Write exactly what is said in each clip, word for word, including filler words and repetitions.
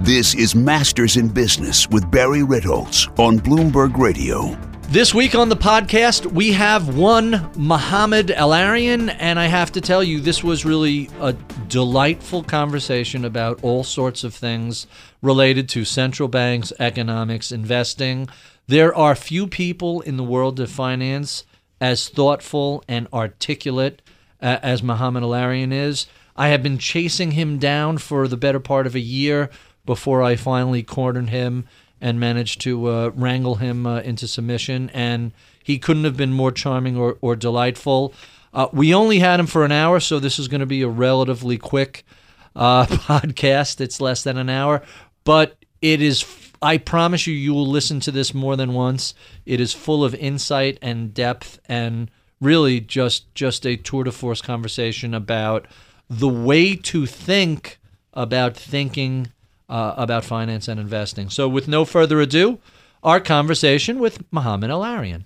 This is Masters in Business with Barry Ritholtz on Bloomberg Radio. This week on the podcast, we have one Mohamed El-Erian, and I have to tell you, this was really a delightful conversation about all sorts of things related to central banks, economics, investing. There are few people in the world of finance as thoughtful and articulate uh, as Mohamed El-Erian is. I have been chasing him down for the better part of a year before I finally cornered him and managed to uh, wrangle him uh, into submission, and he couldn't have been more charming or, or delightful. Uh, we only had him for an hour, so this is going to be a relatively quick uh, podcast. It's less than an hour, but it is, I promise you, you will listen to this more than once. It is full of insight and depth and really just, just a tour de force conversation about the way to think about thinking Uh, about finance and investing. So with no further ado, our conversation with Mohamed El-Erian.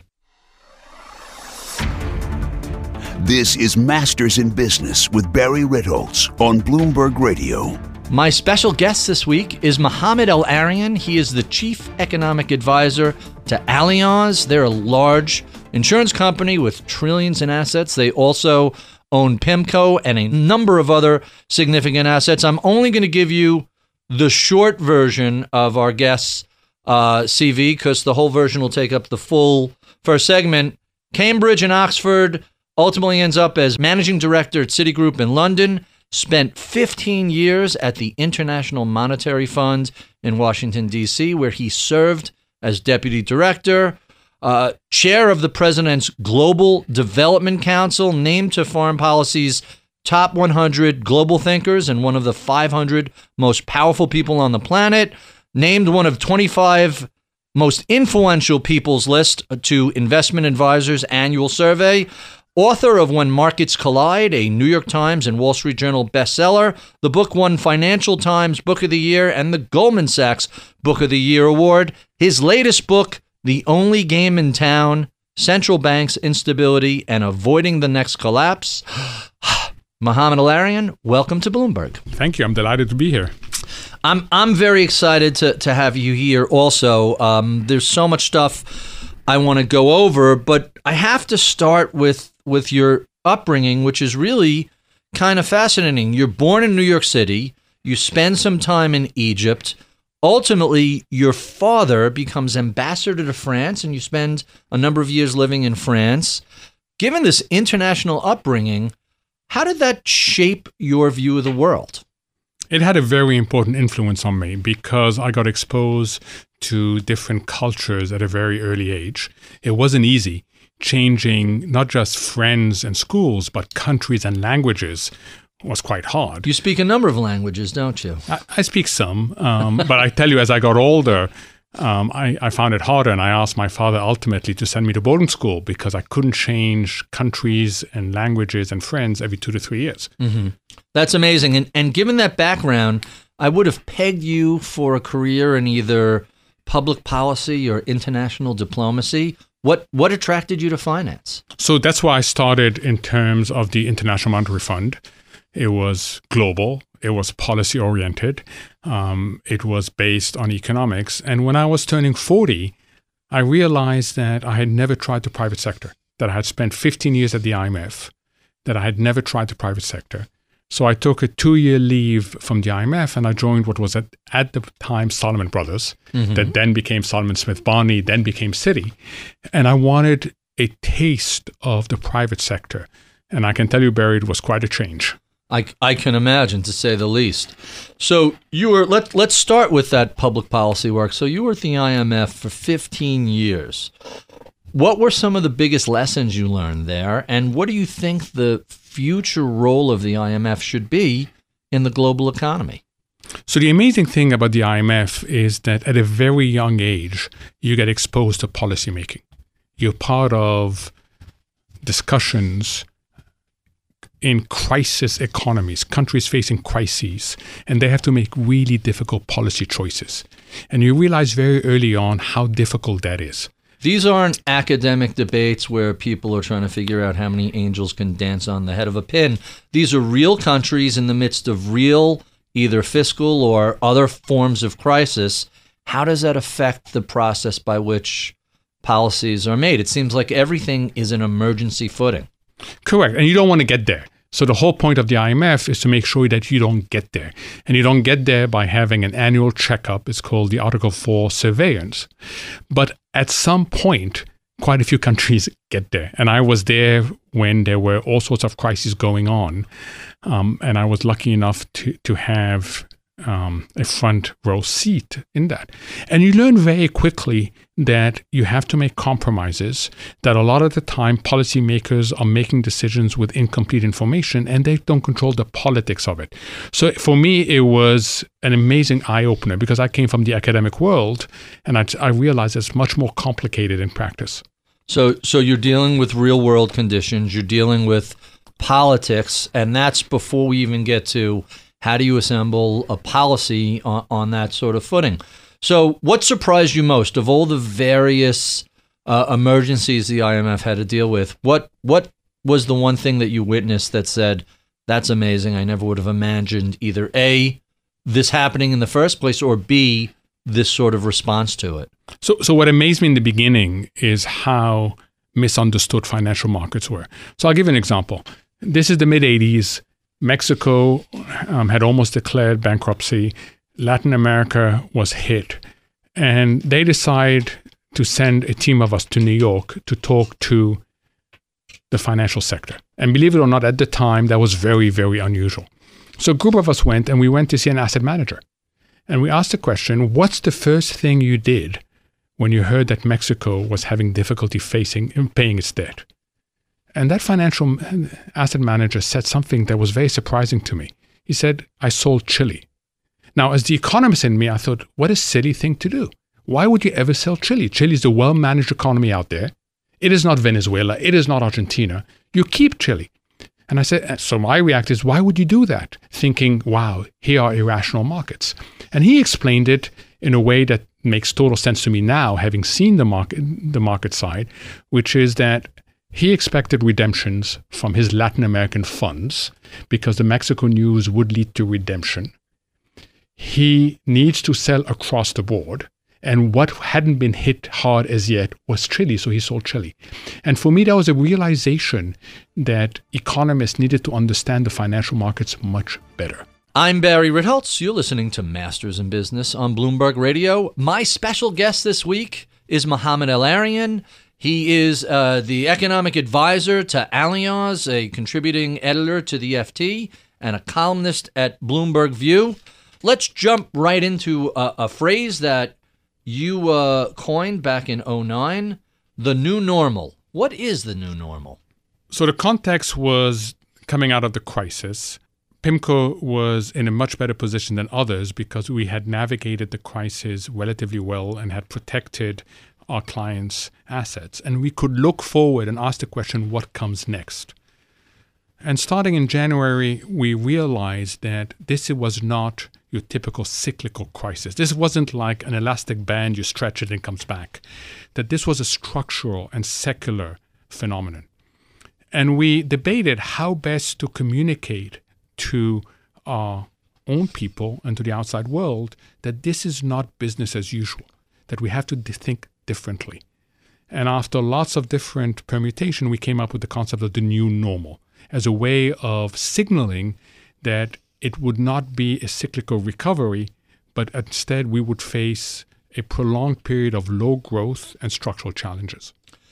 This is Masters in Business with Barry Ritholtz on Bloomberg Radio. My special guest this week is Mohamed El-Erian. He is the Chief Economic Advisor to Allianz. They're a large insurance company with trillions in assets. They also own PIMCO and a number of other significant assets. I'm only going to give you the short version of our guest's uh, C V, because the whole version will take up the full first segment. Cambridge and Oxford, ultimately ends up as managing director at Citigroup in London, spent fifteen years at the International Monetary Fund in Washington, D C, where he served as deputy director, uh, chair of the president's Global Development Council, named to Foreign Policy's top one hundred global thinkers and one of the five hundred most powerful people on the planet, named one of twenty-five most influential people's list to Investment Advisor's annual survey, author of When Markets Collide, a New York Times and Wall Street Journal bestseller. The book won Financial Times Book of the Year and the Goldman Sachs Book of the Year award. His latest book, The Only Game in Town, Central Banks Instability and Avoiding the Next Collapse. Mohamed El-Erian, welcome to Bloomberg. Thank you. I'm delighted to be here. I'm I'm very excited to, to have you here also. Um, there's so much stuff I want to go over, but I have to start with, with your upbringing, which is really kind of fascinating. You're born in New York City. You spend some time in Egypt. Ultimately, your father becomes ambassador to France, and you spend a number of years living in France. Given this international upbringing, how did that shape your view of the world? It had a very important influence on me because I got exposed to different cultures at a very early age. It wasn't easy changing not just friends and schools, but countries and languages was quite hard. You speak a number of languages, don't you? I, I speak some, um, but I tell you, as I got older, Um, I, I found it harder, and I asked my father ultimately to send me to boarding school because I couldn't change countries and languages and friends every two to three years. Mm-hmm. That's amazing. And, and given that background, I would have pegged you for a career in either public policy or international diplomacy. What what attracted you to finance? So that's why I started in terms of the International Monetary Fund. It was global. It was policy oriented. Um, it was based on economics. And when I was turning forty, I realized that I had never tried the private sector, that I had spent fifteen years at the I M F, that I had never tried the private sector. So I took a two-year leave from the I M F and I joined what was at, at the time Salomon Brothers, mm-hmm. that then became Salomon Smith Barney, then became Citi. And I wanted a taste of the private sector. And I can tell you, Barry, it was quite a change. I, I can imagine, to say the least. So you were let let's start with that public policy work. So you were at the I M F for fifteen years. What were some of the biggest lessons you learned there, and what do you think the future role of the I M F should be in the global economy? So the amazing thing about the I M F is that at a very young age, you get exposed to policymaking. You're part of discussions in crisis economies, countries facing crises, and they have to make really difficult policy choices. And you realize very early on how difficult that is. These aren't academic debates where people are trying to figure out how many angels can dance on the head of a pin. These are real countries in the midst of real either fiscal or other forms of crisis, how does that affect the process by which policies are made? It seems like everything is an emergency footing. Correct. And you don't want to get there. So the whole point of the I M F is to make sure that you don't get there. And you don't get there by having an annual checkup. It's called the Article four surveillance. But at some point, quite a few countries get there. And I was there when there were all sorts of crises going on. Um, and I was lucky enough to, to have um, a front row seat in that. And you learn very quickly that you have to make compromises, that a lot of the time policymakers are making decisions with incomplete information and they don't control the politics of it. So for me, it was an amazing eye-opener because I came from the academic world and I, I realized it's much more complicated in practice. So, so you're dealing with real-world conditions, you're dealing with politics, and that's before we even get to how do you assemble a policy on, on that sort of footing. So what surprised you most of all the various uh, emergencies the I M F had to deal with? What what was the one thing that you witnessed that said, that's amazing, I never would have imagined either A, this happening in the first place, or B, this sort of response to it? So, so what amazed me in the beginning is how misunderstood financial markets were. So I'll give you an example. This is the mid-eighties. Mexico um, had almost declared bankruptcy. Latin America was hit. And they decide to send a team of us to New York to talk to the financial sector. And believe it or not, at the time, that was very, very unusual. So a group of us went, and we went to see an asset manager. And we asked the question, what's the first thing you did when you heard that Mexico was having difficulty facing paying its debt? And that financial asset manager said something that was very surprising to me. He said, I sold Chile. Now, as the economist in me, I thought, what a silly thing to do. Why would you ever sell Chile? Chile is the well-managed economy out there. It is not Venezuela. It is not Argentina. You keep Chile. And I said, so my reaction is, why would you do that? Thinking, wow, here are irrational markets. And he explained it in a way that makes total sense to me now, having seen the market, the market side, which is that he expected redemptions from his Latin American funds because the Mexico news would lead to redemption. He needs to sell across the board. And what hadn't been hit hard as yet was Chile, so he sold Chile. And for me, that was a realization that economists needed to understand the financial markets much better. I'm Barry Ritholtz. You're listening to Masters in Business on Bloomberg Radio. My special guest this week is Mohamed El-Erian. He is uh, the economic advisor to Allianz, a contributing editor to the F T, and a columnist at Bloomberg View. Let's jump right into a, a phrase that you uh, coined back in oh nine, the new normal. What is the new normal? So the context was coming out of the crisis. PIMCO was in a much better position than others because we had navigated the crisis relatively well and had protected our clients' assets. And we could look forward and ask the question, what comes next? And starting in January, we realized that this was not your typical cyclical crisis. This wasn't like an elastic band, you stretch it and it comes back. That this was a structural and secular phenomenon. And we debated how best to communicate to our own people and to the outside world that this is not business as usual, that we have to think differently. And after lots of different permutation, we came up with the concept of the new normal as a way of signaling that it would not be a cyclical recovery, but instead we would face a prolonged period of low growth and structural challenges.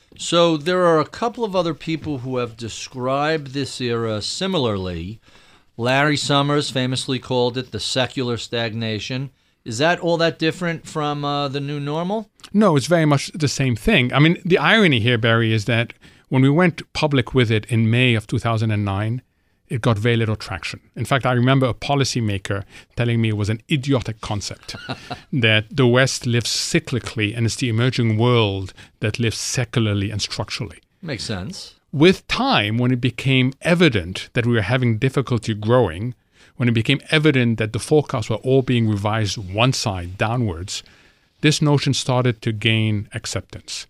So there are a couple of other people who have described this era similarly. Larry Summers famously called it the secular stagnation. Is that all that different from uh, the new normal? No, it's very much the same thing. I mean, the irony here, Barry, is that when we went public with it in May of two thousand nine, it got very little traction. In fact, I remember a policymaker telling me it was an idiotic concept, that the West lives cyclically and it's the emerging world that lives secularly and structurally. Makes sense. With time, when it became evident that we were having difficulty growing, when it became evident that the forecasts were all being revised one side downwards, this notion started to gain acceptance.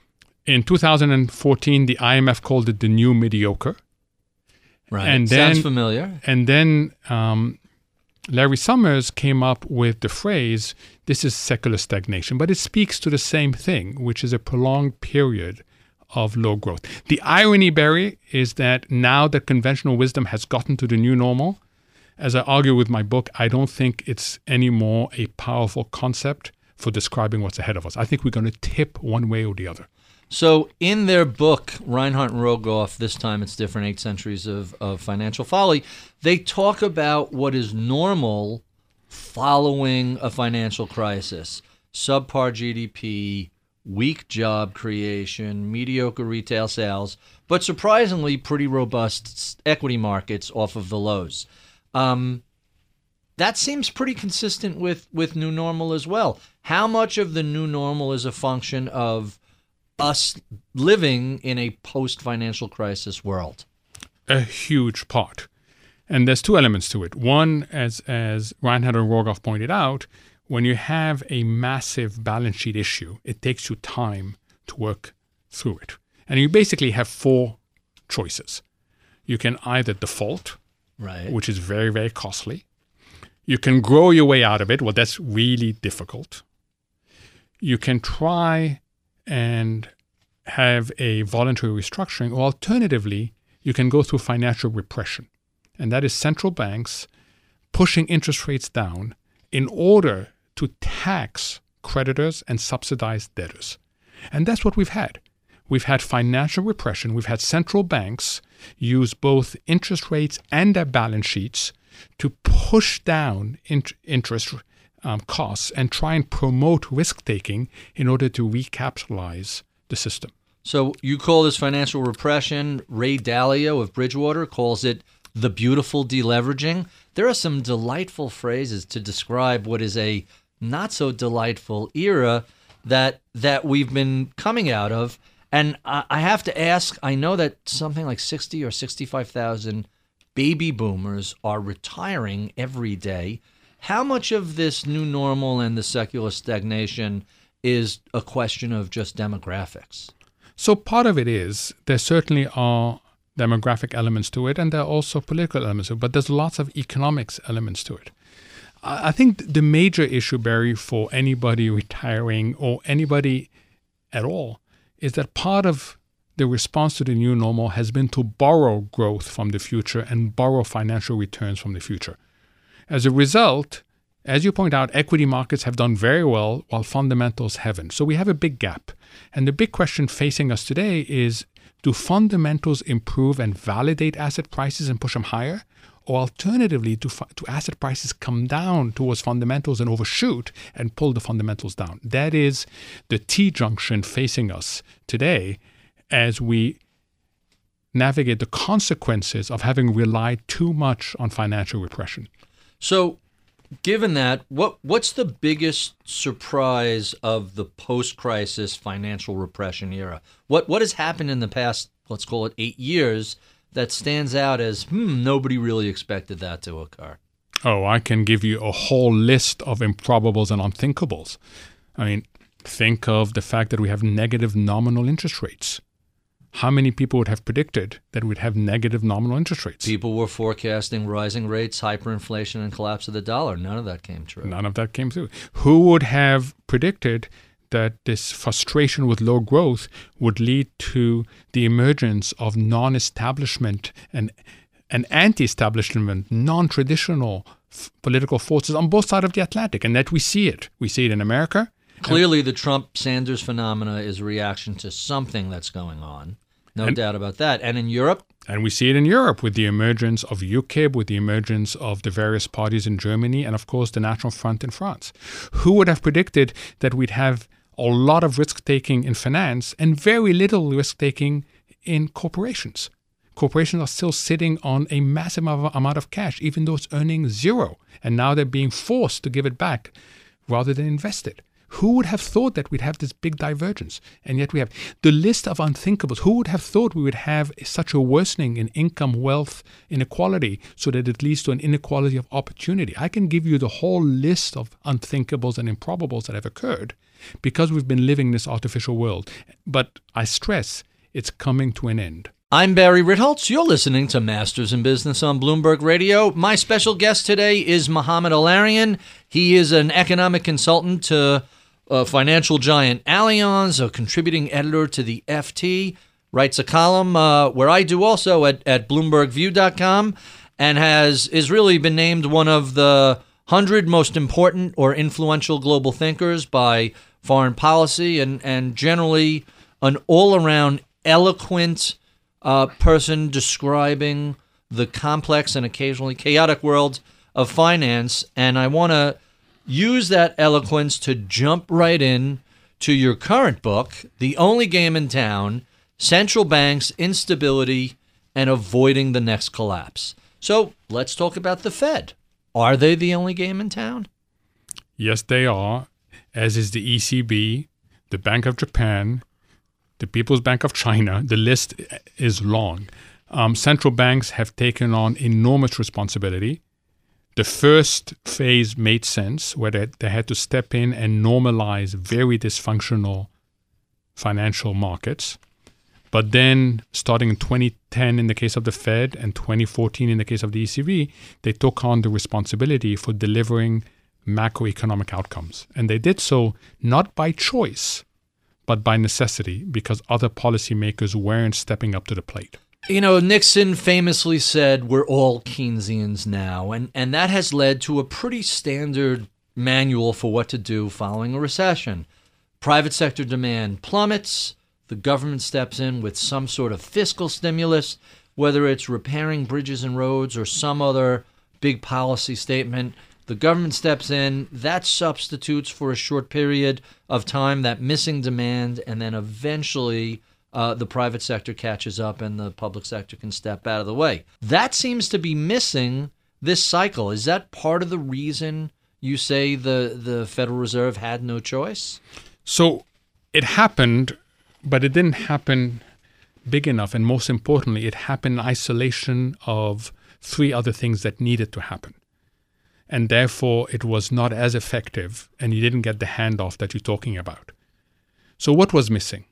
In two thousand fourteen, the I M F called it the new mediocre. Right. And then, sounds familiar. And then um, Larry Summers came up with the phrase, this is secular stagnation, but it speaks to the same thing, which is a prolonged period of low growth. The irony, Barry, is that now that conventional wisdom has gotten to the new normal, as I argue with my book, I don't think it's anymore a powerful concept for describing what's ahead of us. I think we're going to tip one way or the other. So in their book, Reinhart and Rogoff, This Time It's Different, Eight Centuries of, of Financial Folly, they talk about what is normal following a financial crisis. Subpar G D P, weak job creation, mediocre retail sales, but surprisingly pretty robust equity markets off of the lows. Um, that seems pretty consistent with, with new normal as well. How much of the new normal is a function of us living in a post-financial crisis world? A huge part. And there's two elements to it. One, as as Reinhart and Rogoff pointed out, when you have a massive balance sheet issue, it takes you time to work through it. And you basically have four choices. You can either default, right, which is very, very costly. You can grow your way out of it. Well, that's really difficult. You can try and have a voluntary restructuring, or alternatively, you can go through financial repression. And that is central banks pushing interest rates down in order to tax creditors and subsidize debtors. And that's what we've had. We've had financial repression. We've had central banks use both interest rates and their balance sheets to push down int- interest um, costs and try and promote risk-taking in order to recapitalize the system. So you call this financial repression. Ray Dalio of Bridgewater calls it the beautiful deleveraging. There are some delightful phrases to describe what is a not so delightful era that that we've been coming out of. And I, I have to ask, I know that something like sixty or sixty-five thousand baby boomers are retiring every day. How much of this new normal and the secular stagnation is a question of just demographics? So part of it is, there certainly are demographic elements to it, and there are also political elements to it, but there's lots of economics elements to it. I think the major issue, Barry, for anybody retiring or anybody at all, is that part of the response to the new normal has been to borrow growth from the future and borrow financial returns from the future. As a result, as you point out, equity markets have done very well while fundamentals haven't. So we have a big gap. And the big question facing us today is, do fundamentals improve and validate asset prices and push them higher? Or alternatively, do, do asset prices come down towards fundamentals and overshoot and pull the fundamentals down? That is the T-junction facing us today as we navigate the consequences of having relied too much on financial repression. So, given that, what what's the biggest surprise of the post-crisis financial repression era? What what has happened in the past, let's call it eight years, that stands out as, hmm, nobody really expected that to occur? Oh, I can give you a whole list of improbables and unthinkables. I mean, think of the fact that we have negative nominal interest rates. How many people would have predicted that we'd have negative nominal interest rates? People were forecasting rising rates, hyperinflation, and collapse of the dollar. None of that came true. None of that came through. Who would have predicted that this frustration with low growth would lead to the emergence of non-establishment and, and anti-establishment, non-traditional f- political forces on both sides of the Atlantic, and that we see it. We see it in America. Clearly, the Trump-Sanders phenomena is a reaction to something that's going on. No and, doubt about that. And in Europe? And we see it in Europe with the emergence of UKIP, with the emergence of the various parties in Germany, and of course the National Front in France. Who would have predicted that we'd have a lot of risk-taking in finance and very little risk-taking in corporations? Corporations are still sitting on a massive amount of cash, even though it's earning zero. And now they're being forced to give it back rather than invest it. Who would have thought that we'd have this big divergence? And yet we have the list of unthinkables. Who would have thought we would have such a worsening in income, wealth, inequality, so that it leads to an inequality of opportunity? I can give you the whole list of unthinkables and improbables that have occurred because we've been living in this artificial world. But I stress, it's coming to an end. I'm Barry Ritholtz. You're listening to Masters in Business on Bloomberg Radio. My special guest today is Mohamed El-Erian. He is an economic consultant to uh, financial giant Allianz, a contributing editor to the F T, writes a column uh, where I do also at, at Bloomberg View dot com, and has is really been named one of the one hundred most important or influential global thinkers by Foreign Policy, and, and generally an all-around eloquent Uh, person describing the complex and occasionally chaotic world of finance. And I want to use that eloquence to jump right in to your current book, The Only Game in Town, Central Banks, Instability, and Avoiding the Next Collapse. So let's talk about the Fed. Are they the only game in town? Yes, they are, as is the E C B, the Bank of Japan, the People's Bank of China. The list is long. Um, central banks have taken on enormous responsibility. The first phase made sense, where they, they had to step in and normalize very dysfunctional financial markets. But then, starting in twenty ten in the case of the Fed and twenty fourteen in the case of the E C B, they took on the responsibility for delivering macroeconomic outcomes. And they did so not by choice, but by necessity, because other policymakers weren't stepping up to the plate. You know, Nixon famously said, we're all Keynesians now, and, and that has led to a pretty standard manual for what to do following a recession. Private sector demand plummets, the government steps in with some sort of fiscal stimulus, whether it's repairing bridges and roads or some other big policy statement. The government steps in, that substitutes for a short period of time that missing demand, and then eventually uh, the private sector catches up and the public sector can step out of the way. That seems to be missing this cycle. Is that part of the reason you say the, the Federal Reserve had no choice? So it happened, but it didn't happen big enough. And most importantly, it happened in isolation of three other things that needed to happen. And therefore, it was not as effective, and you didn't get the handoff that you're talking about. So what was missing?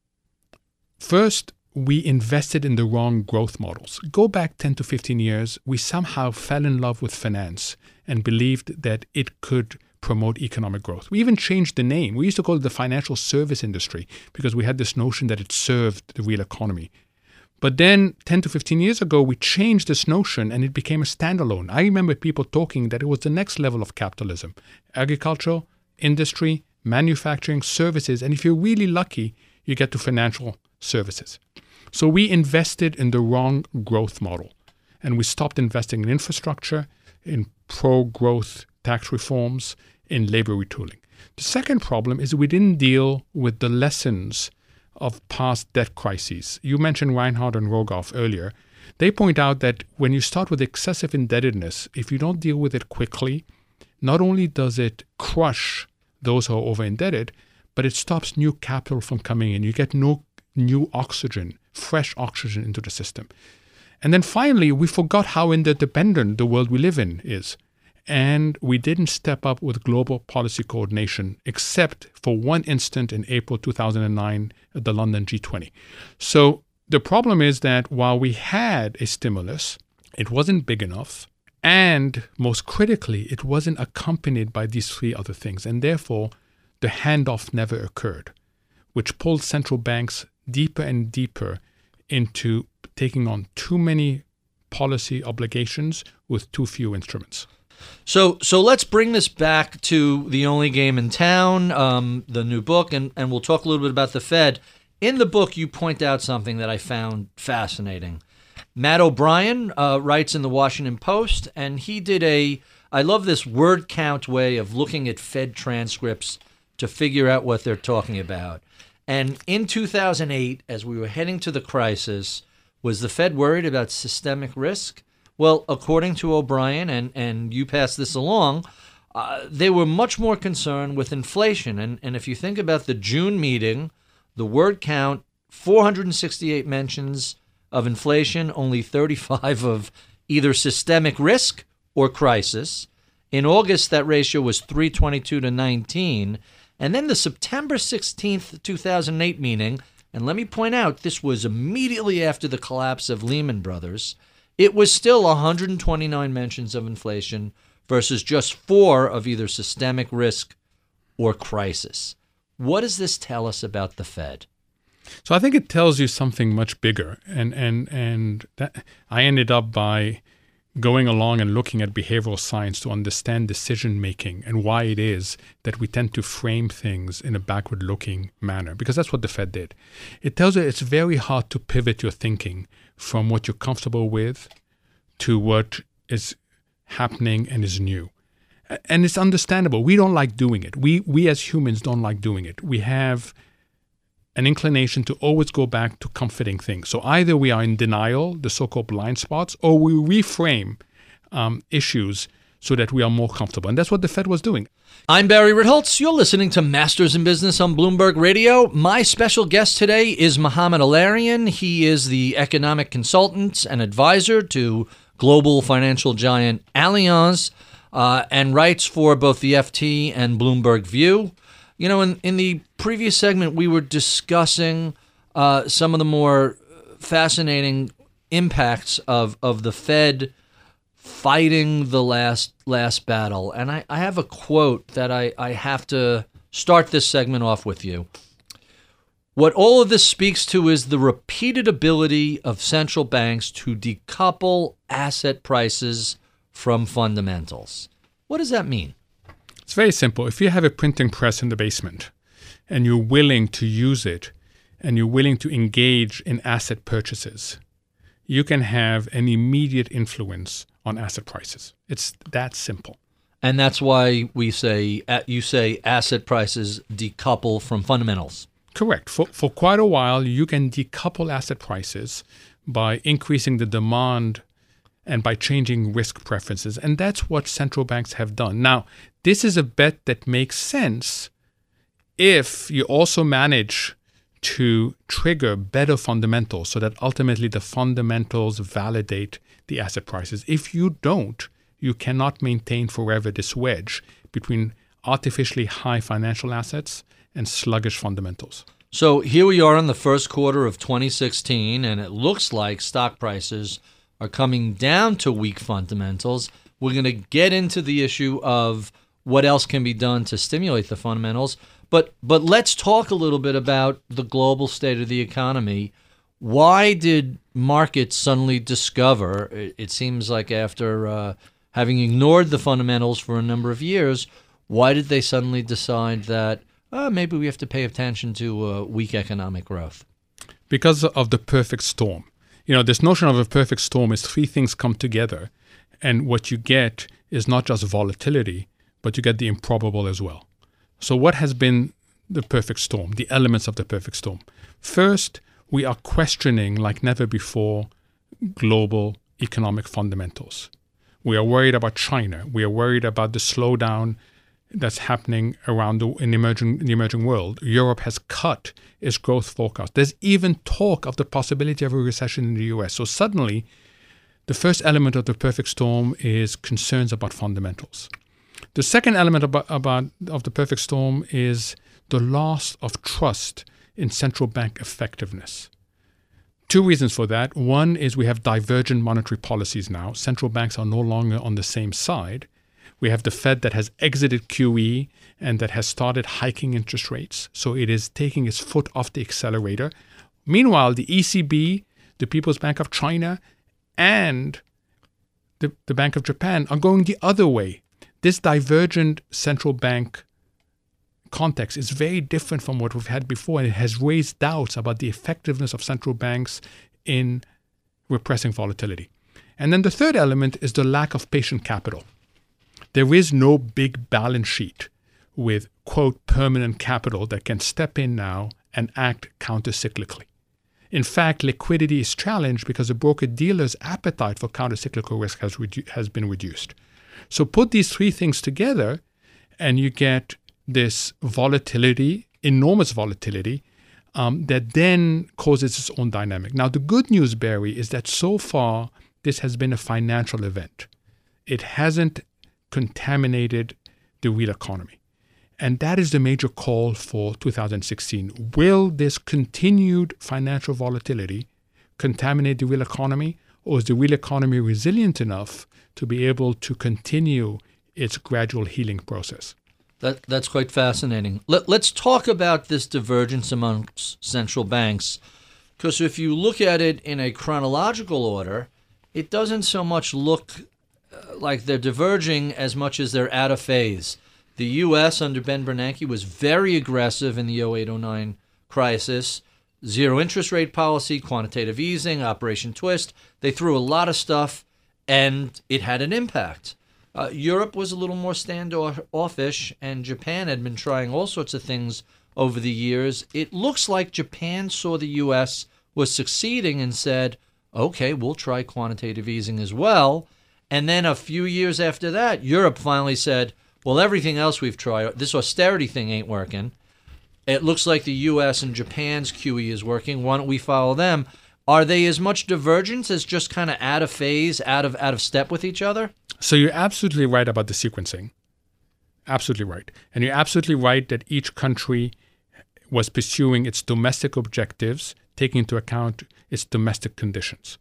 First, we invested in the wrong growth models. Go back ten to fifteen years, we somehow fell in love with finance and believed that it could promote economic growth. We even changed the name. We used to call it the financial service industry because we had this notion that it served the real economy. But then ten to fifteen years ago, we changed this notion and it became a standalone. I remember people talking that it was the next level of capitalism. Agriculture, industry, manufacturing, services, and if you're really lucky, you get to financial services. So we invested in the wrong growth model, and we stopped investing in infrastructure, in pro-growth tax reforms, in labor retooling. The second problem is we didn't deal with the lessons of past debt crises. You mentioned Reinhart and Rogoff earlier. They point out that when you start with excessive indebtedness, if you don't deal with it quickly, not only does it crush those who are over-indebted, but it stops new capital from coming in. You get no new oxygen, fresh oxygen into the system. And then finally, we forgot how interdependent the world we live in is. And we didn't step up with global policy coordination, except for one instant in April two thousand nine at the London G twenty. So the problem is that while we had a stimulus, it wasn't big enough. And most critically, it wasn't accompanied by these three other things. And therefore, the handoff never occurred, which pulled central banks deeper and deeper into taking on too many policy obligations with too few instruments. So so let's bring this back to The Only Game in Town, um, the new book, and, and we'll talk a little bit about the Fed. In the book, you point out something that I found fascinating. Matt O'Brien uh, writes in the Washington Post, and he did a, I love this word count way of looking at Fed transcripts to figure out what they're talking about. And in two thousand eight, as we were heading to the crisis, was the Fed worried about systemic risk? Well, according to O'Brien, and, and you passed this along, uh, they were much more concerned with inflation. And, and if you think about the June meeting, the word count, four hundred sixty-eight mentions of inflation, only thirty-five of either systemic risk or crisis. In August, that ratio was three twenty-two to nineteen. And then the September sixteenth, two thousand eight meeting, and let me point out, this was immediately after the collapse of Lehman Brothers, it was still one hundred twenty-nine mentions of inflation versus just four of either systemic risk or crisis. What does this tell us about the Fed? So I think it tells you something much bigger. And and and that, I ended up by going along and looking at behavioral science to understand decision making and why it is that we tend to frame things in a backward-looking manner, because that's what the Fed did. It tells you it's very hard to pivot your thinking from what you're comfortable with to what is happening and is new. And it's understandable. We don't like doing it. We we as humans don't like doing it. We have an inclination to always go back to comforting things. So either we are in denial, the so-called blind spots, or we reframe um, issues so that we are more comfortable. And that's what the Fed was doing. I'm Barry Ritholtz. You're listening to Masters in Business on Bloomberg Radio. My special guest today is Mohamed El-Erian. He is the economic consultant and advisor to global financial giant Allianz uh, and writes for both the F T and Bloomberg View. You know, in, in the previous segment, we were discussing uh, some of the more fascinating impacts of, of the Fed fighting the last last battle. And I, I have a quote that I, I have to start this segment off with you. What all of this speaks to is the repeated ability of central banks to decouple asset prices from fundamentals. What does that mean? It's very simple. If you have a printing press in the basement and you're willing to use it and you're willing to engage in asset purchases, you can have an immediate influence on asset prices. It's that simple. And that's why we say, you say asset prices decouple from fundamentals. Correct. For, for quite a while, you can decouple asset prices by increasing the demand and by changing risk preferences. And that's what central banks have done. Now, this is a bet that makes sense if you also manage to trigger better fundamentals so that ultimately the fundamentals validate the asset prices. If you don't, you cannot maintain forever this wedge between artificially high financial assets and sluggish fundamentals. So here we are in the first quarter of twenty sixteen, and it looks like stock prices are coming down to weak fundamentals. We're going to get into the issue of what else can be done to stimulate the fundamentals. But but let's talk a little bit about the global state of the economy. Why did markets suddenly discover, it, it seems like after uh, having ignored the fundamentals for a number of years, why did they suddenly decide that uh, maybe we have to pay attention to uh, weak economic growth? Because of the perfect storm. You know, this notion of a perfect storm is three things come together, and what you get is not just volatility, but you get the improbable as well. So what has been the perfect storm, the elements of the perfect storm? First, we are questioning, like never before, global economic fundamentals. We are worried about China. We are worried about the slowdown that's happening around the, in, the emerging, in the emerging world. Europe has cut its growth forecast. There's even talk of the possibility of a recession in the U S. So suddenly, the first element of the perfect storm is concerns about fundamentals. The second element about, about of the perfect storm is the loss of trust in central bank effectiveness. Two reasons for that. One is we have divergent monetary policies now. Central banks are no longer on the same side. We have the Fed that has exited Q E and that has started hiking interest rates. So it is taking its foot off the accelerator. Meanwhile, the E C B, the People's Bank of China, and the, the Bank of Japan are going the other way. This divergent central bank context is very different from what we've had before, and it has raised doubts about the effectiveness of central banks in repressing volatility. And then the third element is the lack of patient capital. There is no big balance sheet with, quote, permanent capital that can step in now and act countercyclically. In fact, liquidity is challenged because the broker-dealer's appetite for countercyclical risk has, redu- has been reduced. So put these three things together and you get this volatility, enormous volatility, um, that then causes its own dynamic. Now, the good news, Barry, is that so far this has been a financial event. It hasn't contaminated the real economy. And that is the major call for two thousand sixteen. Will this continued financial volatility contaminate the real economy, or is the real economy resilient enough to be able to continue its gradual healing process? That, that's quite fascinating. Let, let's talk about this divergence amongst central banks, because if you look at it in a chronological order, it doesn't so much look uh, like they're diverging as much as they're out of phase. The U S under Ben Bernanke was very aggressive in the oh eight oh nine crisis. Zero interest rate policy, quantitative easing, Operation Twist. They threw a lot of stuff, and it had an impact. Uh, Europe was a little more standoffish, and Japan had been trying all sorts of things over the years. It looks like Japan saw the U S was succeeding and said, okay, we'll try quantitative easing as well. And then a few years after that, Europe finally said, well, everything else we've tried, this austerity thing ain't working. It looks like the U S and Japan's Q E is working. Why don't we follow them? Are they as much divergence as just kind of out of phase, out of out of step with each other? So you're absolutely right about the sequencing. Absolutely right. And you're absolutely right that each country was pursuing its domestic objectives, taking into account its domestic conditions.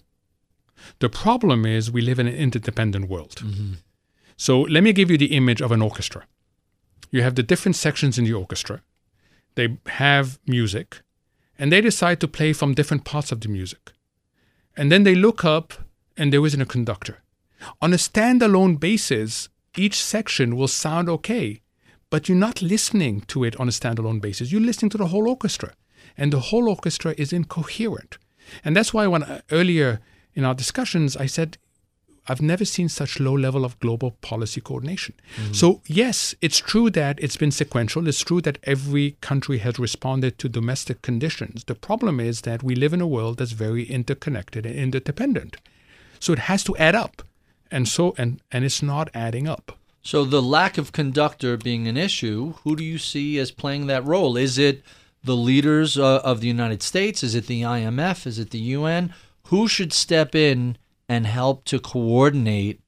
The problem is we live in an interdependent world. Mm-hmm. So let me give you the image of an orchestra. You have the different sections in the orchestra. They have music, and they decide to play from different parts of the music. And then they look up, and there isn't a conductor. On a standalone basis, each section will sound okay, but you're not listening to it on a standalone basis. You're listening to the whole orchestra, and the whole orchestra is incoherent. And that's why when uh, earlier in our discussions, I said, I've never seen such low level of global policy coordination. Mm-hmm. So yes, it's true that it's been sequential. It's true that every country has responded to domestic conditions. The problem is that we live in a world that's very interconnected and interdependent. So it has to add up. And so and, and it's not adding up. So the lack of conductor being an issue, who do you see as playing that role? Is it the leaders uh, of the United States? Is it the I M F? Is it the U N? Who should step in and help to coordinate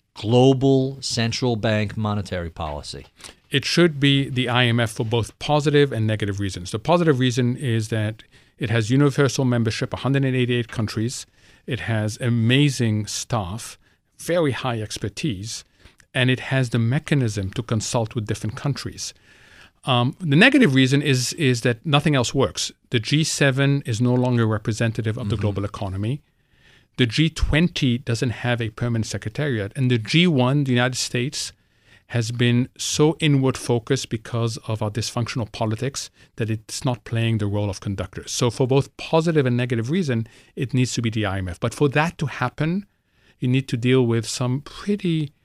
global central bank monetary policy? It should be the I M F for both positive and negative reasons. The positive reason is that it has universal membership, one hundred eighty-eight countries. It has amazing staff, very high expertise, and it has the mechanism to consult with different countries. Um, the negative reason is, is that nothing else works. The G seven is no longer representative of mm-hmm. the global economy. The G twenty doesn't have a permanent secretariat. And the G one, the United States, has been so inward focused because of our dysfunctional politics that it's not playing the role of conductor. So for both positive and negative reason, it needs to be the I M F. But for that to happen, you need to deal with some pretty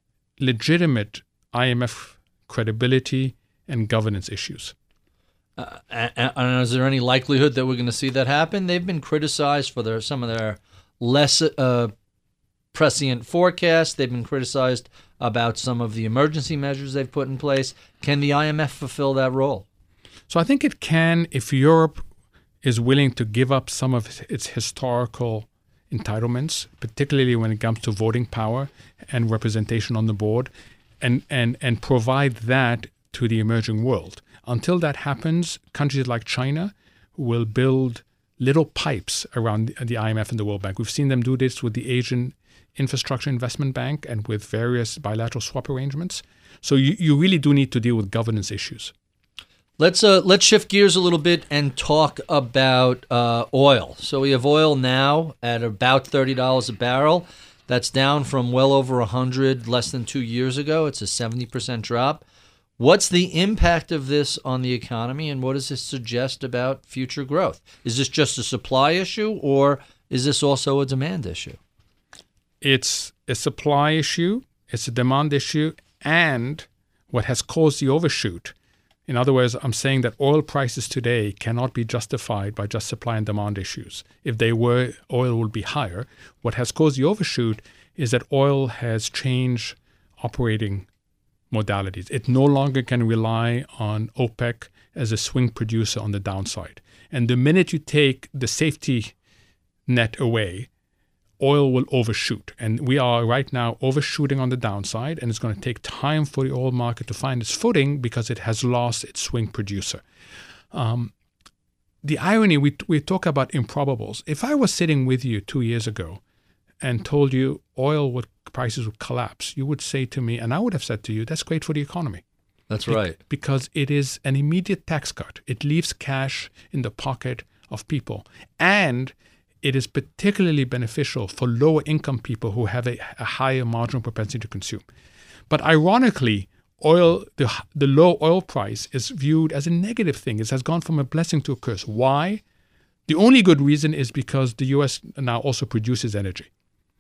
legitimate I M F credibility and governance issues. Uh, and, and is there any likelihood that we're going to see that happen? They've been criticized for their some of their less uh, prescient forecasts. They've been criticized about some of the emergency measures they've put in place. Can the I M F fulfill that role? So I think it can if Europe is willing to give up some of its historical entitlements, particularly when it comes to voting power and representation on the board, and, and, and provide that to the emerging world. Until that happens, countries like China will build little pipes around the I M F and the World Bank. We've seen them do this with the Asian Infrastructure Investment Bank and with various bilateral swap arrangements. So you, you really do need to deal with governance issues. Let's uh, let's shift gears a little bit and talk about uh, oil. So we have oil now at about thirty dollars a barrel. That's down from well over one hundred less than two years ago. It's a seventy percent drop. What's the impact of this on the economy, and what does this suggest about future growth? Is this just a supply issue, or is this also a demand issue? It's a supply issue, it's a demand issue, and what has caused the overshoot. In other words, I'm saying that oil prices today cannot be justified by just supply and demand issues. If they were, oil would be higher. What has caused the overshoot is that oil has changed operating modalities. It no longer can rely on OPEC as a swing producer on the downside. And the minute you take the safety net away, oil will overshoot. And we are right now overshooting on the downside, and it's going to take time for the oil market to find its footing because it has lost its swing producer. Um, the irony, we, we talk about improbables. If I was sitting with you two years ago and told you oil would, prices would collapse, you would say to me, and I would have said to you, that's great for the economy. That's right. Be- because it is an immediate tax cut. It leaves cash in the pocket of people. And it is particularly beneficial for lower income people who have a, a higher marginal propensity to consume. But ironically, oil, the, the low oil price is viewed as a negative thing. It has gone from a blessing to a curse. Why? The only good reason is because the U S now also produces energy.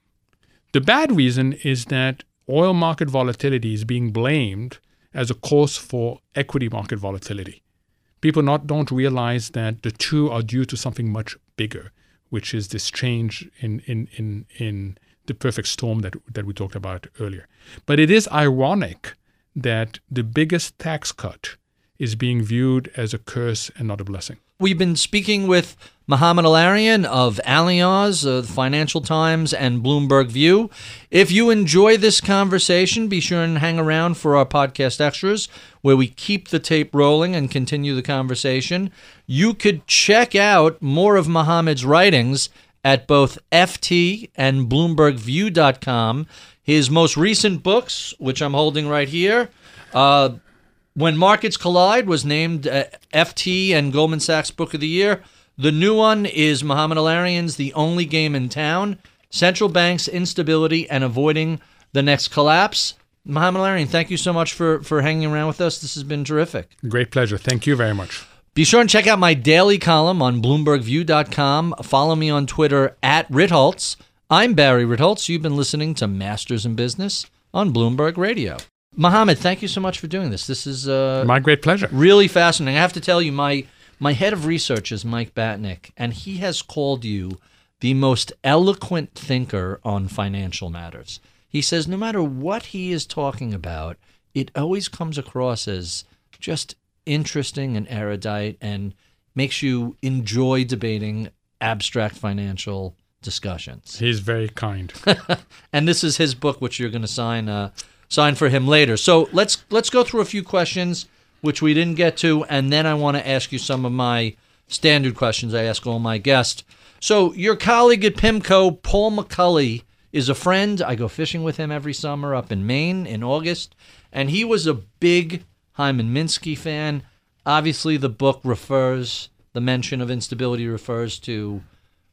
The bad reason is that oil market volatility is being blamed as a cause for equity market volatility. People not don't realize that the two are due to something much bigger, which is this change in in in, in the perfect storm that, that we talked about earlier. But it is ironic that the biggest tax cut is being viewed as a curse and not a blessing. We've been speaking with Mohamed El-Erian of Allianz, uh, the Financial Times, and Bloomberg View. If you enjoy this conversation, be sure and hang around for our podcast extras, where we keep the tape rolling and continue the conversation. You could check out more of Mohamed's writings at both F T and Bloomberg View dot com. His most recent books, which I'm holding right here, uh, When Markets Collide was named uh, F T and Goldman Sachs Book of the Year. The new one is Mohamed El-Erian's The Only Game in Town, Central Banks, Instability, and Avoiding the Next Collapse. Mohamed El-Erian, thank you so much for, for hanging around with us. This has been terrific. Great pleasure. Thank you very much. Be sure and check out my daily column on Bloomberg View dot com. Follow me on Twitter at Ritholtz. I'm Barry Ritholtz. You've been listening to Masters in Business on Bloomberg Radio. Mohamed, thank you so much for doing this. This is uh, my great pleasure. Really fascinating. I have to tell you, my my head of research is Mike Batnick, and he has called you the most eloquent thinker on financial matters. He says no matter what he is talking about, it always comes across as just interesting and erudite and makes you enjoy debating abstract financial discussions. He's very kind. And this is his book, which you're going to sign uh, sign for him later. So let's let's go through a few questions which we didn't get to, and then I want to ask you some of my standard questions I ask all my guests. So your colleague at PIMCO, Paul McCulley, is a friend. I go fishing with him every summer up in Maine in August, and he was a big Hyman Minsky fan. Obviously, the book refers, the mention of instability refers to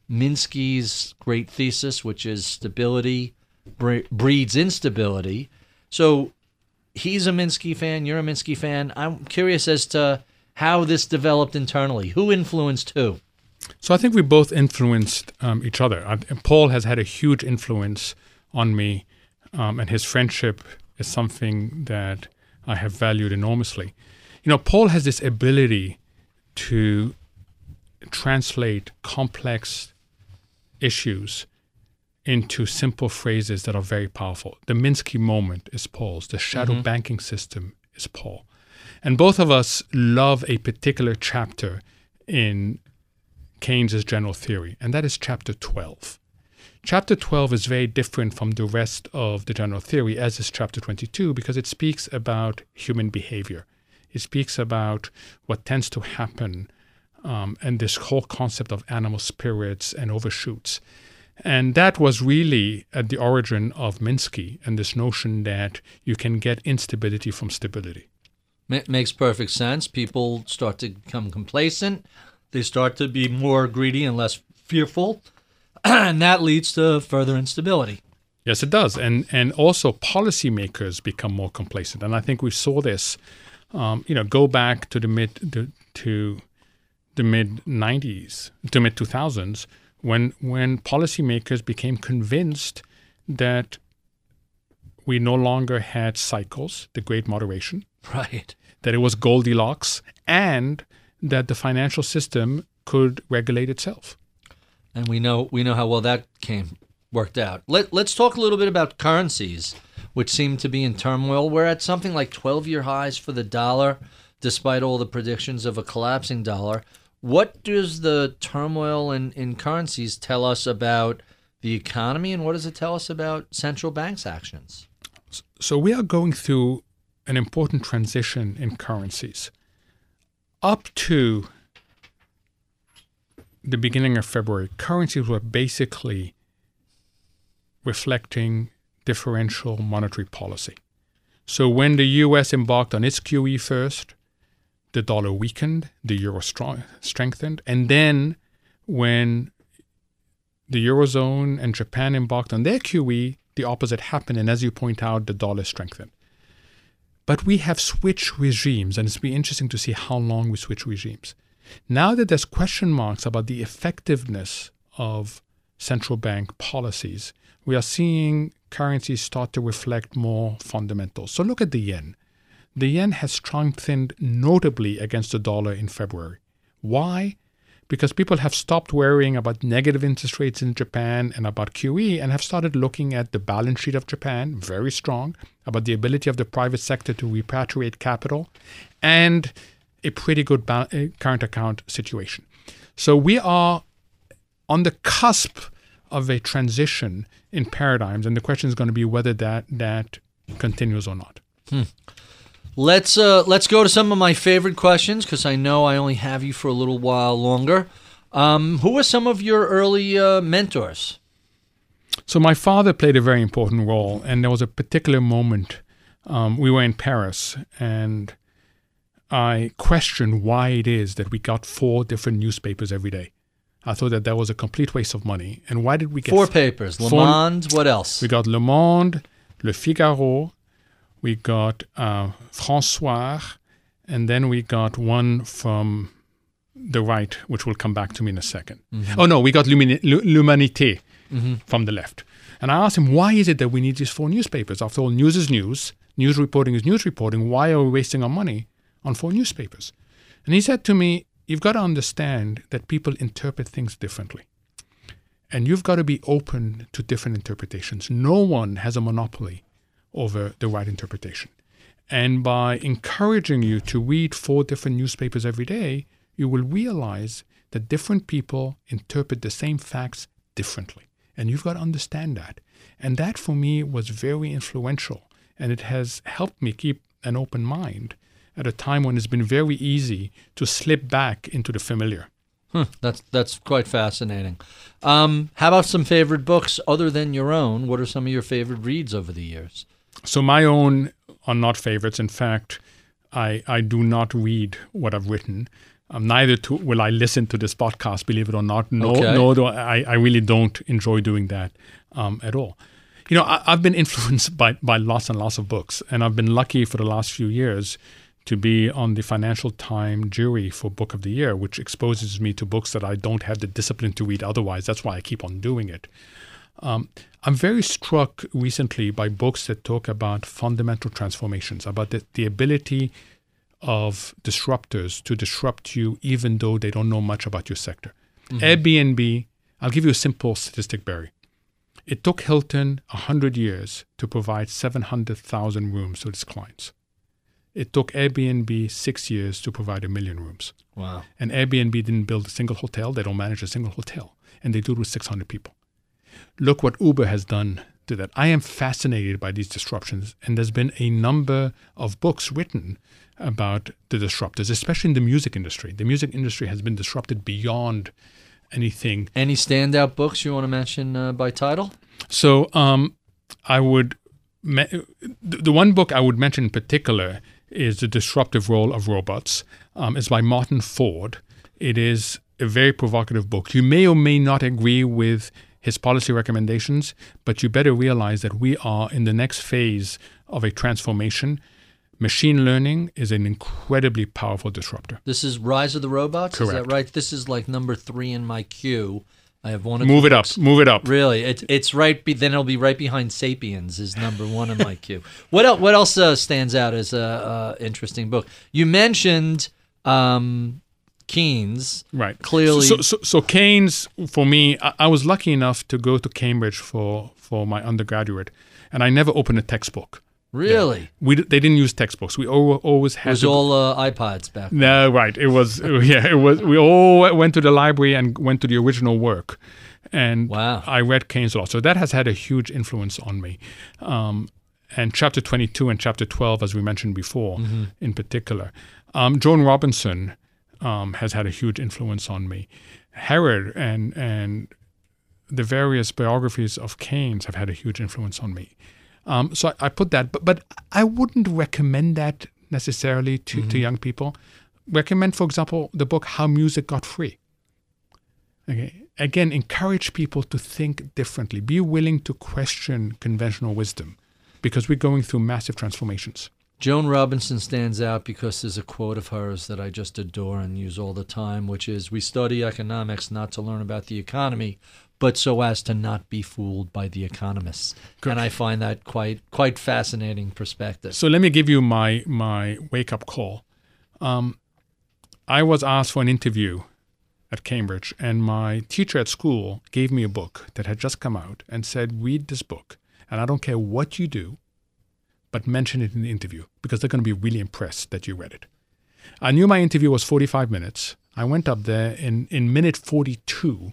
Minsky's great thesis, which is stability breeds instability. So he's a Minsky fan, you're a Minsky fan. I'm curious as to how this developed internally. Who influenced who? So I think we both influenced um, each other. I, Paul has had a huge influence on me, um, and his friendship is something that I have valued enormously. You know, Paul has this ability to translate complex issues into simple phrases that are very powerful. The Minsky moment is Paul's. The shadow mm-hmm. banking system is Paul. And both of us love a particular chapter in Keynes's general theory, and that is chapter twelve. Chapter twelve is very different from the rest of the general theory, as is chapter twenty-two, because it speaks about human behavior. It speaks about what tends to happen um, and this whole concept of animal spirits and overshoots. And that was really at the origin of Minsky and this notion that you can get instability from stability. It makes perfect sense. People start to become complacent. They start to be more greedy and less fearful. And that leads to further instability. Yes, it does. And and also policymakers become more complacent. And I think we saw this, um, you know, go back to the mid to, to the mid nineties, to mid two thousands, when when policymakers became convinced that we no longer had cycles, the great moderation, right? That it was Goldilocks, and that the financial system could regulate itself. And we know we know how well that came worked out. Let let's talk a little bit about currencies, which seem to be in turmoil. We're at something like twelve-year highs for the dollar, despite all the predictions of a collapsing dollar. What does the turmoil in, in currencies tell us about the the economy, and what does it tell us about central banks' actions? So we are going through an important transition in currencies. Up to the beginning of February, currencies were basically reflecting differential monetary policy. So when the U S embarked on its Q E first, the dollar weakened, the euro strong, strengthened, and then when the Eurozone and Japan embarked on their Q E, the opposite happened, and as you point out, the dollar strengthened. But we have switched regimes, and it's been interesting to see how long we switch regimes. Now that there's question marks about the effectiveness of central bank policies, we are seeing currencies start to reflect more fundamentals. So look at the yen. The yen has strengthened notably against the dollar in February. Why? Because people have stopped worrying about negative interest rates in Japan and about Q E and have started looking at the balance sheet of Japan, very strong, about the ability of the private sector to repatriate capital, and a pretty good ba- current account situation. So we are on the cusp of a transition in paradigms, and the question is going to be whether that that continues or not. Hmm. Let's uh, let's go to some of my favorite questions, because I know I only have you for a little while longer. Um, who were some of your early uh, mentors? So my father played a very important role, and there was a particular moment. Um, we were in Paris, and I questioned why it is that we got four different newspapers every day. I thought that that was a complete waste of money. And why did we get four f- papers? Le four, Monde. What else? We got Le Monde, Le Figaro. We got uh, François, and then we got one from the right, which will come back to me in a second. Mm-hmm. Oh, no, we got Lumini- L'Humanité mm-hmm. from the left. And I asked him, why is it that we need these four newspapers? After all, news is news. News reporting is news reporting. Why are we wasting our money on four newspapers? And he said to me, you've got to understand that people interpret things differently. And you've got to be open to different interpretations. No one has a monopoly over the right interpretation. And by encouraging you to read four different newspapers every day, you will realize that different people interpret the same facts differently. And you've got to understand that. And that for me was very influential. And it has helped me keep an open mind at a time when it's been very easy to slip back into the familiar. Hmm, that's that's quite fascinating. Um, how about some favorite books other than your own? What are some of your favorite reads over the years? So my own are not favorites. In fact, I I do not read what I've written. Um, neither to, will I listen to this podcast, believe it or not. No, okay. no, do I, I really don't enjoy doing that um, at all. You know, I, I've been influenced by, by lots and lots of books, and I've been lucky for the last few years to be on the Financial Times jury for Book of the Year, which exposes me to books that I don't have the discipline to read otherwise. That's why I keep on doing it. Um, I'm very struck recently by books that talk about fundamental transformations, about the, the ability of disruptors to disrupt you even though they don't know much about your sector. Mm-hmm. Airbnb, I'll give you a simple statistic, Barry. It took Hilton one hundred years to provide seven hundred thousand rooms to its clients. It took Airbnb six years to provide a million rooms. Wow. And Airbnb didn't build a single hotel. They don't manage a single hotel. And they do it with six hundred people. Look what Uber has done to that. I am fascinated by these disruptions. And there's been a number of books written about the disruptors, especially in the music industry. The music industry has been disrupted beyond anything. Any standout books you want to mention uh, by title? So um, I would, me- the one book I would mention in particular is The Disruptive Role of Robots. Um, it's by Martin Ford. It is a very provocative book. You may or may not agree with his policy recommendations, but you better realize that we are in the next phase of a transformation. Machine learning is an incredibly powerful disruptor. This is Rise of the Robots? Correct. Is that right? This is like number three in my queue. I have one of Move it books. up. Move it up. Really? It, it's right. Be, then it'll be right behind Sapiens is number one in my queue. What else, what else uh, stands out as a, a interesting book? You mentioned um, Keynes. Right. Clearly. So, so, so Keynes, for me, I, I was lucky enough to go to Cambridge for, for my undergraduate, and I never opened a textbook. Really? Yeah. We they didn't use textbooks. We always had. It was to, all uh, iPods back then. No, right. It was yeah. It was. We all went to the library and went to the original work, And wow. I read Keynes a lot. So that has had a huge influence on me. Um, and chapter twenty-two and chapter twelve, as we mentioned before, mm-hmm. in particular. Um, Joan Robinson um, has had a huge influence on me. Herod and and the various biographies of Keynes have had a huge influence on me. Um, so I, I put that, but, but I wouldn't recommend that necessarily to, mm-hmm. to young people. Recommend, for example, the book How Music Got Free. Okay. Again, encourage people to think differently. Be willing to question conventional wisdom, because we're going through massive transformations. Joan Robinson stands out because there's a quote of hers that I just adore and use all the time, which is, we study economics not to learn about the economy, but so as to not be fooled by the economists. Good. And I find that quite quite fascinating perspective. So let me give you my, my wake-up call. Um, I was asked for an interview at Cambridge, and my teacher at school gave me a book that had just come out and said, read this book, and I don't care what you do, but mention it in the interview, because they're going to be really impressed that you read it. I knew my interview was forty-five minutes. I went up there, in, in minute forty-two,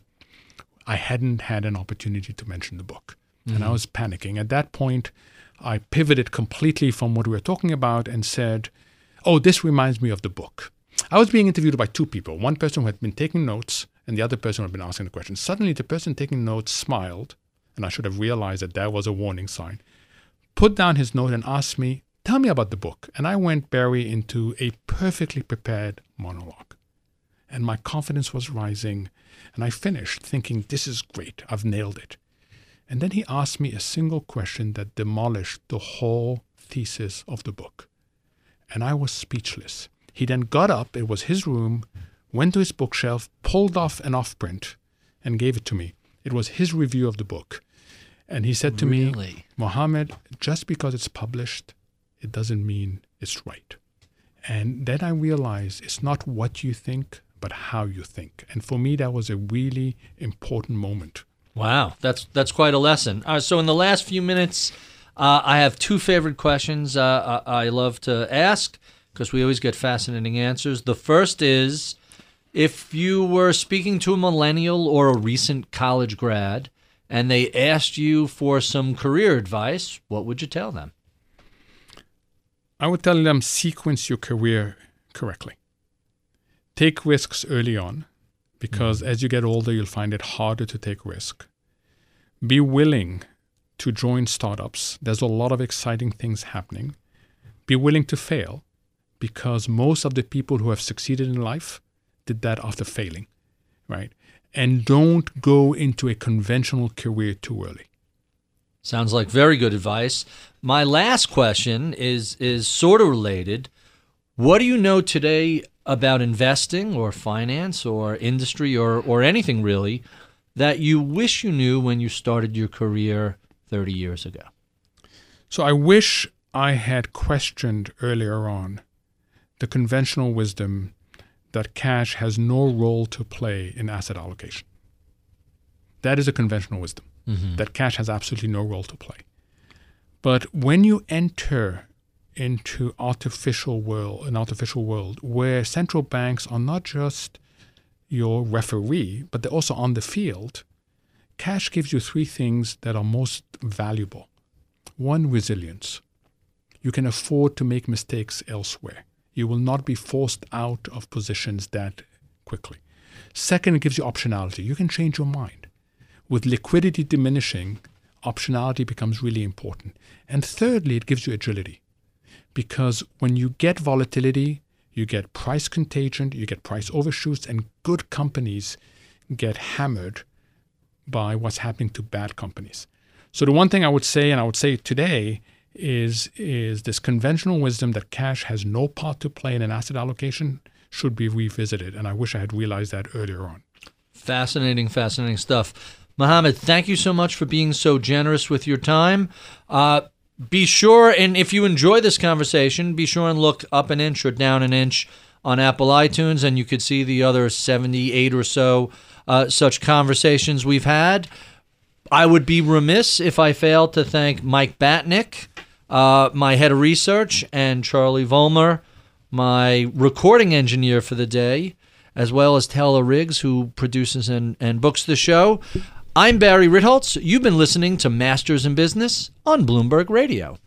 I hadn't had an opportunity to mention the book, mm-hmm. and I was panicking. At that point, I pivoted completely from what we were talking about and said, oh, this reminds me of the book. I was being interviewed by two people, one person who had been taking notes and the other person who had been asking the questions. Suddenly, the person taking notes smiled, and I should have realized that that was a warning sign, put down his note and asked me, tell me about the book. And I went, Barry, into a perfectly prepared monologue. And my confidence was rising, and I finished thinking, this is great, I've nailed it. And then he asked me a single question that demolished the whole thesis of the book. And I was speechless. He then got up, it was his room, went to his bookshelf, pulled off an off-print, and gave it to me. It was his review of the book. And he said to really? me, Mohammed, just because it's published, it doesn't mean it's right. And then I realized it's not what you think, but how you think. And for me, that was a really important moment. Wow, that's that's quite a lesson. Uh, so in the last few minutes, uh, I have two favorite questions uh, I love to ask, because we always get fascinating answers. The first is, if you were speaking to a millennial or a recent college grad, and they asked you for some career advice, what would you tell them? I would tell them, sequence your career correctly. Take risks early on, because mm-hmm. as you get older, you'll find it harder to take risk. Be willing to join startups. There's a lot of exciting things happening. Be willing to fail, because most of the people who have succeeded in life did that after failing, right? And don't go into a conventional career too early. Sounds like very good advice. My last question is is sort of related. What do you know today about investing or finance or industry or, or anything really that you wish you knew when you started your career thirty years ago? So I wish I had questioned earlier on the conventional wisdom that cash has no role to play in asset allocation. That is a conventional wisdom, mm-hmm. that cash has absolutely no role to play. But when you enter into artificial world, an artificial world where central banks are not just your referee, but they're also on the field, cash gives you three things that are most valuable. One, resilience. You can afford to make mistakes elsewhere. You will not be forced out of positions that quickly. Second, it gives you optionality. You can change your mind. With liquidity diminishing, optionality becomes really important. And thirdly, it gives you agility. Because when you get volatility, you get price contagion, you get price overshoots, and good companies get hammered by what's happening to bad companies. So the one thing I would say, and I would say today, is is this conventional wisdom that cash has no part to play in an asset allocation should be revisited. And I wish I had realized that earlier on. Fascinating, fascinating stuff. Mohammed, thank you so much for being so generous with your time. Uh, be sure, and if you enjoy this conversation, be sure and look up an inch or down an inch on Apple iTunes, and you could see the other seventy-eight or so uh, such conversations we've had. I would be remiss if I failed to thank Mike Batnick, uh, my head of research, and Charlie Vollmer, my recording engineer for the day, as well as Taylor Riggs, who produces and, and books the show. I'm Barry Ritholtz. You've been listening to Masters in Business on Bloomberg Radio.